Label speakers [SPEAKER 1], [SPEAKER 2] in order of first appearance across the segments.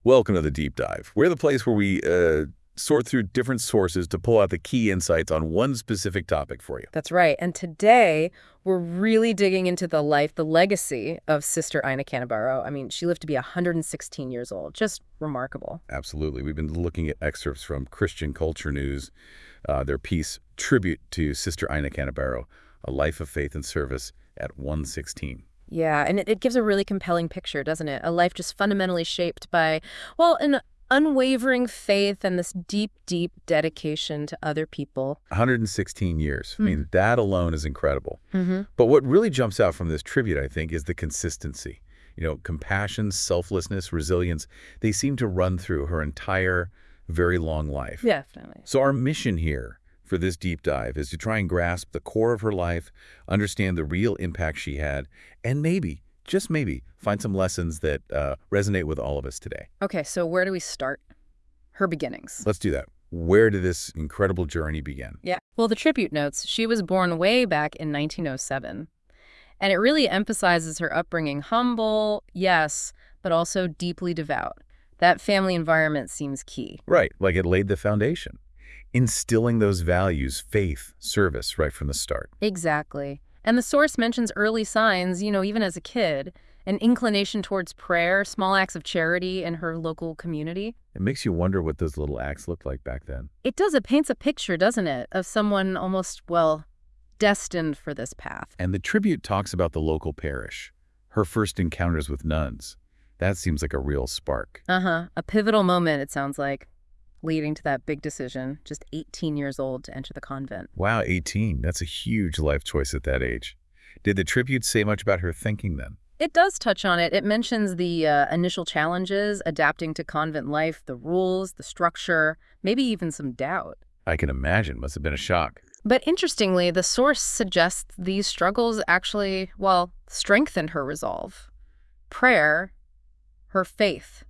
[SPEAKER 1] Welcome to the Deep Dive. We're the place where we sort through different sources to pull out the key insights on one specific topic for you.
[SPEAKER 2] That's right. And today, we're really digging into the life, the legacy of Sister Ina Cannibarro. I mean, she lived to be 116 years old. Just remarkable.
[SPEAKER 1] Absolutely. We've been looking at excerpts from Christian Culture News, their piece, Tribute to Sister Ina Cannibarro, A Life of Faith and Service at 116.
[SPEAKER 2] Yeah, and it gives a really compelling picture, doesn't it? A life just fundamentally shaped by, well, an unwavering faith and this deep, deep dedication to other people.
[SPEAKER 1] 116 years. I mean, that alone is incredible.
[SPEAKER 2] Mm-hmm.
[SPEAKER 1] But what really jumps out from this tribute, I think, is the consistency. Compassion, selflessness, resilience, they seem to run through her entire, very long life.
[SPEAKER 2] Definitely.
[SPEAKER 1] So our mission here for this deep dive is to try and grasp the core of her life, understand the real impact she had, and maybe, just maybe, find some lessons that resonate with all of us today.
[SPEAKER 2] Okay, so where do we start? Her beginnings.
[SPEAKER 1] Let's do that. Where did this incredible journey begin?
[SPEAKER 2] Yeah. Well, the tribute notes, she was born way back in 1907. And it really emphasizes her upbringing humble, yes, but also deeply devout. That family environment seems key.
[SPEAKER 1] Right, like it laid the foundation, instilling those values, faith, service, right from the start.
[SPEAKER 2] Exactly. And the source mentions early signs, even as a kid, an inclination towards prayer, small acts of charity in her local community.
[SPEAKER 1] It makes you wonder what those little acts looked like back then.
[SPEAKER 2] It does. It paints a picture, doesn't it, of someone almost, well, destined for this path.
[SPEAKER 1] And the tribute talks about the local parish, her first encounters with nuns. That seems like a real spark.
[SPEAKER 2] Uh-huh. A pivotal moment, it sounds like, leading to that big decision, just 18 years old to enter the convent.
[SPEAKER 1] Wow, 18. That's a huge life choice at that age. Did the tribute say much about her thinking then?
[SPEAKER 2] It does touch on it. It mentions the initial challenges, adapting to convent life, the rules, the structure, maybe even some doubt.
[SPEAKER 1] I can imagine. Must have been a shock.
[SPEAKER 2] But interestingly, the source suggests these struggles actually, well, strengthened her resolve. Prayer, her faith.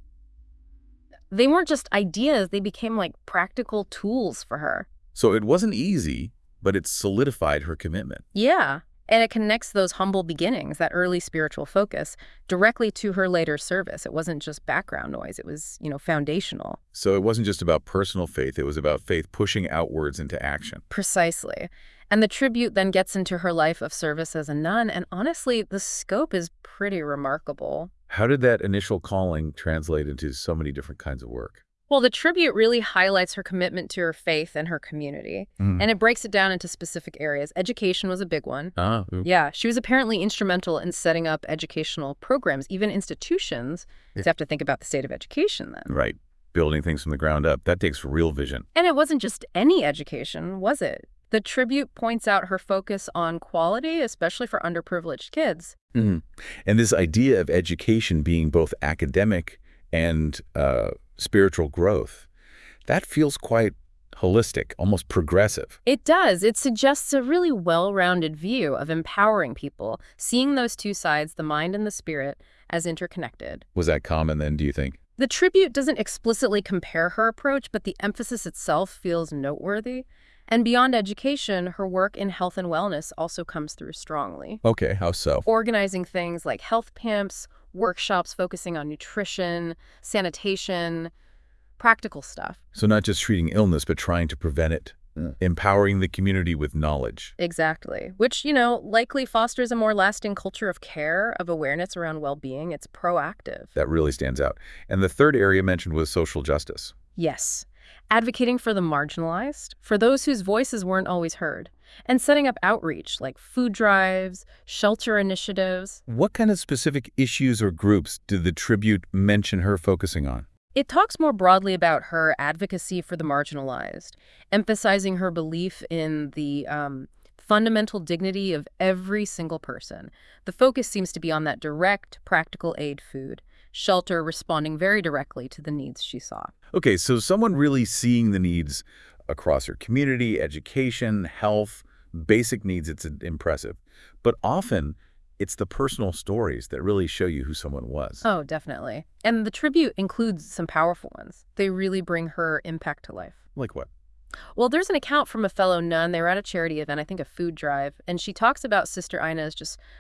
[SPEAKER 2] They weren't just ideas, they became like practical tools for her.
[SPEAKER 1] So it wasn't easy, but it solidified her commitment.
[SPEAKER 2] Yeah. And it connects those humble beginnings, that early spiritual focus, directly to her later service. It wasn't just background noise. It was, foundational.
[SPEAKER 1] So it wasn't just about personal faith. It was about faith pushing outwards into action.
[SPEAKER 2] Precisely. And the tribute then gets into her life of service as a nun. And honestly, the scope is pretty remarkable.
[SPEAKER 1] How did that initial calling translate into so many different kinds of work?
[SPEAKER 2] Well, the tribute really highlights her commitment to her faith and her community. And it breaks it down into specific areas. Education was a big one. Yeah, she was apparently instrumental in setting up educational programs, even institutions. You have to think about the state of education then.
[SPEAKER 1] Right. Building things from the ground up. That takes real vision.
[SPEAKER 2] And it wasn't just any education, was it? The tribute points out her focus on quality, especially for underprivileged kids.
[SPEAKER 1] And this idea of education being both academic and spiritual growth, that feels quite holistic, almost progressive.
[SPEAKER 2] It does. It suggests a really well-rounded view of empowering people, seeing those two sides, the mind and the spirit, as interconnected.
[SPEAKER 1] Was that common then, do you think?
[SPEAKER 2] The tribute doesn't explicitly compare her approach, but the emphasis itself feels noteworthy. And beyond education, her work in health and wellness also comes through strongly.
[SPEAKER 1] Okay, how so?
[SPEAKER 2] Organizing things like health camps, workshops focusing on nutrition, sanitation, practical stuff.
[SPEAKER 1] So not just treating illness, but trying to prevent it. Empowering the community with knowledge.
[SPEAKER 2] Exactly. Which, likely fosters a more lasting culture of care, of awareness around well-being. It's proactive.
[SPEAKER 1] That really stands out. And the third area mentioned was social justice.
[SPEAKER 2] Yes. Advocating for the marginalized, for those whose voices weren't always heard, and setting up outreach like food drives, shelter initiatives.
[SPEAKER 1] What kind of specific issues or groups did the tribute mention her focusing on?
[SPEAKER 2] It talks more broadly about her advocacy for the marginalized, emphasizing her belief in the fundamental dignity of every single person. The focus seems to be on that direct, practical aid, food, shelter, responding very directly to the needs she saw.
[SPEAKER 1] Okay, so someone really seeing the needs across her community, education, health, basic needs, it's impressive. But often, it's the personal stories that really show you who someone was.
[SPEAKER 2] Oh, definitely. And the tribute includes some powerful ones. They really bring her impact to life.
[SPEAKER 1] Like what?
[SPEAKER 2] Well, there's an account from a fellow nun. They were at a charity event, I think a food drive, and she talks about Sister Ina as just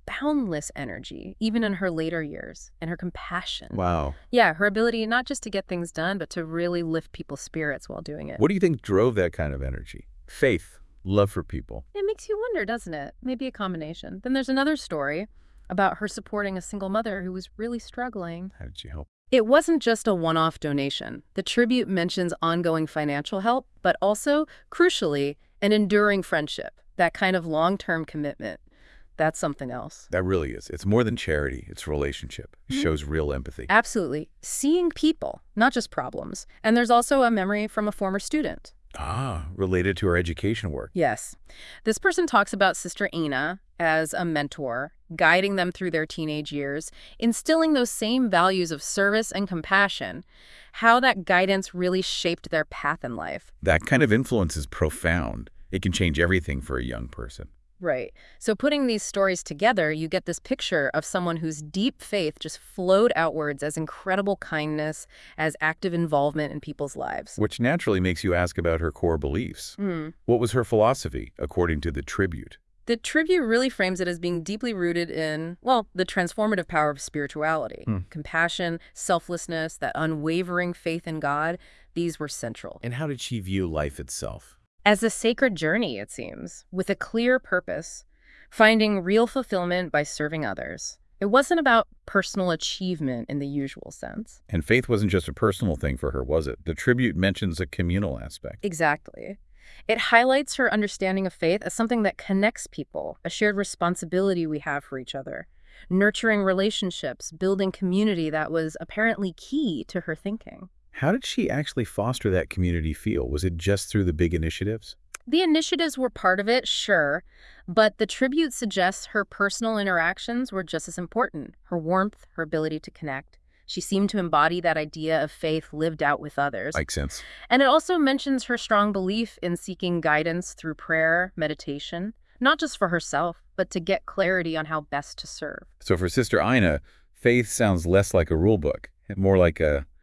[SPEAKER 2] boundless energy, even in her later years, and her compassion.
[SPEAKER 1] Wow.
[SPEAKER 2] Yeah, her ability not just to get things done, but to really lift people's spirits while doing it.
[SPEAKER 1] What do you think drove that kind of energy? Faith, love for people.
[SPEAKER 2] It makes you wonder, doesn't it? Maybe a combination. Then there's another story about her supporting a single mother who was really struggling.
[SPEAKER 1] How did she help?
[SPEAKER 2] It wasn't just a one-off donation. The tribute mentions ongoing financial help, but also, crucially, an enduring friendship, that kind of long-term commitment. That's something else.
[SPEAKER 1] That really is. It's more than charity. It's relationship. It shows real empathy.
[SPEAKER 2] Absolutely. Seeing people, not just problems. And there's also a memory from a former student.
[SPEAKER 1] Related to her education work.
[SPEAKER 2] Yes. This person talks about Sister Ina as a mentor, guiding them through their teenage years, instilling those same values of service and compassion, how that guidance really shaped their path in life.
[SPEAKER 1] That kind of influence is profound. It can change everything for a young person.
[SPEAKER 2] Right. So putting these stories together, you get this picture of someone whose deep faith just flowed outwards as incredible kindness, as active involvement in people's lives.
[SPEAKER 1] Which naturally makes you ask about her core beliefs. What was her philosophy, according to the tribute?
[SPEAKER 2] The tribute really frames it as being deeply rooted in, well, the transformative power of spirituality. Compassion, selflessness, that unwavering faith in God, these were central.
[SPEAKER 1] And how did she view life itself?
[SPEAKER 2] As a sacred journey, it seems, with a clear purpose, finding real fulfillment by serving others. It wasn't about personal achievement in the usual sense.
[SPEAKER 1] And faith wasn't just a personal thing for her, was it? The tribute mentions a communal aspect.
[SPEAKER 2] Exactly. It highlights her understanding of faith as something that connects people, a shared responsibility we have for each other, nurturing relationships, building community that was apparently key to her thinking.
[SPEAKER 1] How did she actually foster that community feel? Was it just through the big initiatives?
[SPEAKER 2] The initiatives were part of it, sure, but the tribute suggests her personal interactions were just as important. Her warmth, her ability to connect. She seemed to embody that idea of faith lived out with others.
[SPEAKER 1] Makes sense.
[SPEAKER 2] And it also mentions her strong belief in seeking guidance through prayer, meditation, not just for herself, but to get clarity on how best to serve.
[SPEAKER 1] So for Sister Ina, faith sounds less like a rule book, more like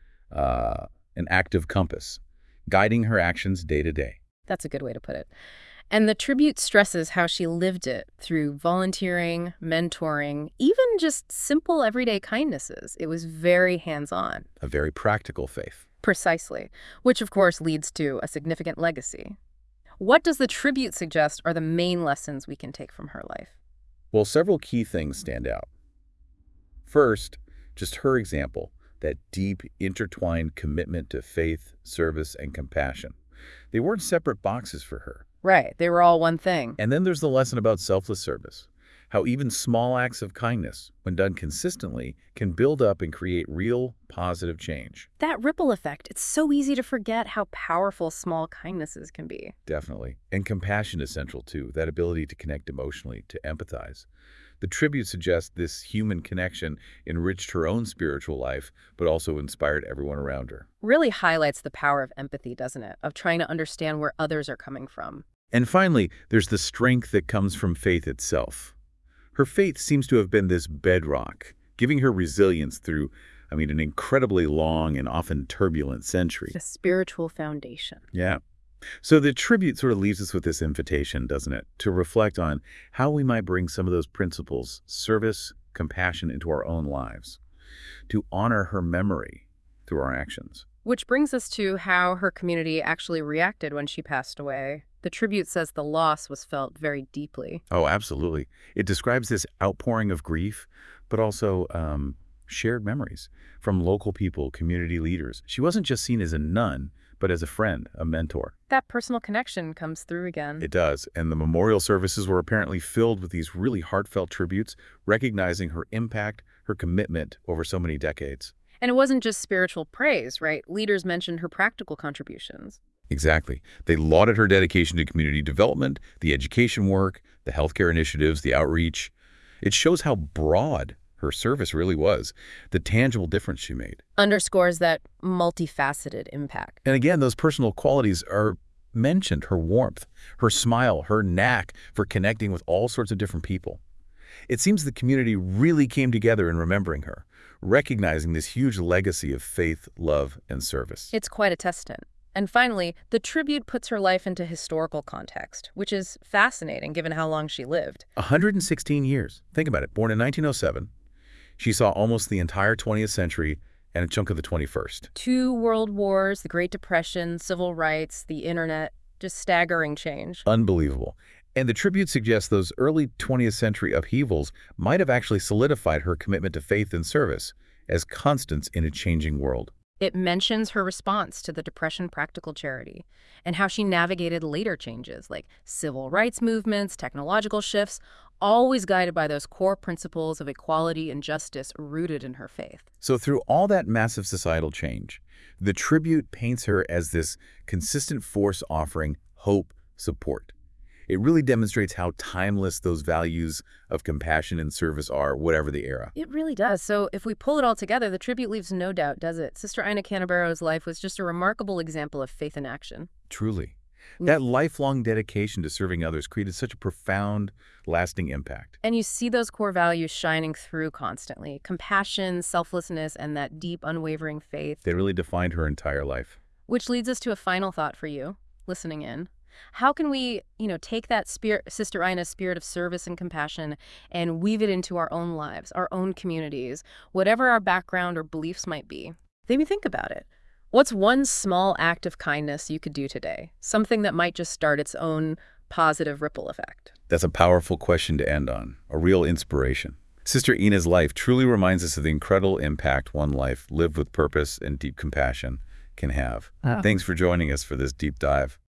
[SPEAKER 1] an active compass, guiding her actions day to day.
[SPEAKER 2] That's a good way to put it. And the tribute stresses how she lived it through volunteering, mentoring, even just simple everyday kindnesses. It was very hands-on.
[SPEAKER 1] A very practical faith.
[SPEAKER 2] Precisely, which of course leads to a significant legacy. What does the tribute suggest are the main lessons we can take from her life?
[SPEAKER 1] Well, several key things stand out. First, just her example, that deep, intertwined commitment to faith, service, and compassion. They weren't separate boxes for her.
[SPEAKER 2] Right, they were all one thing.
[SPEAKER 1] And then there's the lesson about selfless service, how even small acts of kindness, when done consistently, can build up and create real, positive change.
[SPEAKER 2] That ripple effect, it's so easy to forget how powerful small kindnesses can be.
[SPEAKER 1] Definitely. And compassion is central too, that ability to connect emotionally, to empathize. The tribute suggests this human connection enriched her own spiritual life, but also inspired everyone around her.
[SPEAKER 2] Really highlights the power of empathy, doesn't it? Of trying to understand where others are coming from.
[SPEAKER 1] And finally, there's the strength that comes from faith itself. Her faith seems to have been this bedrock, giving her resilience through, an incredibly long and often turbulent century.
[SPEAKER 2] The spiritual foundation.
[SPEAKER 1] Yeah. So the tribute sort of leaves us with this invitation, doesn't it, to reflect on how we might bring some of those principles, service, compassion, into our own lives, to honor her memory through our actions.
[SPEAKER 2] Which brings us to how her community actually reacted when she passed away. The tribute says the loss was felt very deeply.
[SPEAKER 1] Oh, absolutely. It describes this outpouring of grief, but also shared memories from local people, community leaders. She wasn't just seen as a nun, but as a friend, a mentor.
[SPEAKER 2] That personal connection comes through again.
[SPEAKER 1] It does. And the memorial services were apparently filled with these really heartfelt tributes, recognizing her impact, her commitment over so many decades.
[SPEAKER 2] And it wasn't just spiritual praise, right? Leaders mentioned her practical contributions.
[SPEAKER 1] Exactly. They lauded her dedication to community development, the education work, the healthcare initiatives, the outreach. It shows how broad her service really was, the tangible difference she made.
[SPEAKER 2] Underscores that multifaceted impact.
[SPEAKER 1] And again, those personal qualities are mentioned, her warmth, her smile, her knack for connecting with all sorts of different people. It seems the community really came together in remembering her, recognizing this huge legacy of faith, love, and service.
[SPEAKER 2] It's quite a testament. And finally, the tribute puts her life into historical context, which is fascinating given how long she lived.
[SPEAKER 1] 116 years. Think about it. Born in 1907, she saw almost the entire 20th century and a chunk of the 21st.
[SPEAKER 2] 2 world wars, the Great Depression, civil rights, the internet, just staggering change.
[SPEAKER 1] Unbelievable. And the tribute suggests those early 20th century upheavals might have actually solidified her commitment to faith and service as constants in a changing world.
[SPEAKER 2] It mentions her response to the Depression practical charity and how she navigated later changes like civil rights movements, technological shifts, always guided by those core principles of equality and justice rooted in her faith.
[SPEAKER 1] So through all that massive societal change, the tribute paints her as this consistent force offering hope, support. It really demonstrates how timeless those values of compassion and service are, whatever the era.
[SPEAKER 2] It really does. So if we pull it all together, the tribute leaves no doubt, does it? Sister Ina Canterbury's life was just a remarkable example of faith in action.
[SPEAKER 1] Truly. That lifelong dedication to serving others created such a profound, lasting impact.
[SPEAKER 2] And you see those core values shining through constantly. Compassion, selflessness, and that deep, unwavering faith.
[SPEAKER 1] They really defined her entire life.
[SPEAKER 2] Which leads us to a final thought for you, listening in. How can we, take that spirit, Sister Ina's spirit of service and compassion and weave it into our own lives, our own communities, whatever our background or beliefs might be? Maybe think about it. What's one small act of kindness you could do today? Something that might just start its own positive ripple effect.
[SPEAKER 1] That's a powerful question to end on, a real inspiration. Sister Ina's life truly reminds us of the incredible impact one life lived with purpose and deep compassion can have.
[SPEAKER 2] Oh.
[SPEAKER 1] Thanks for joining us for this deep dive.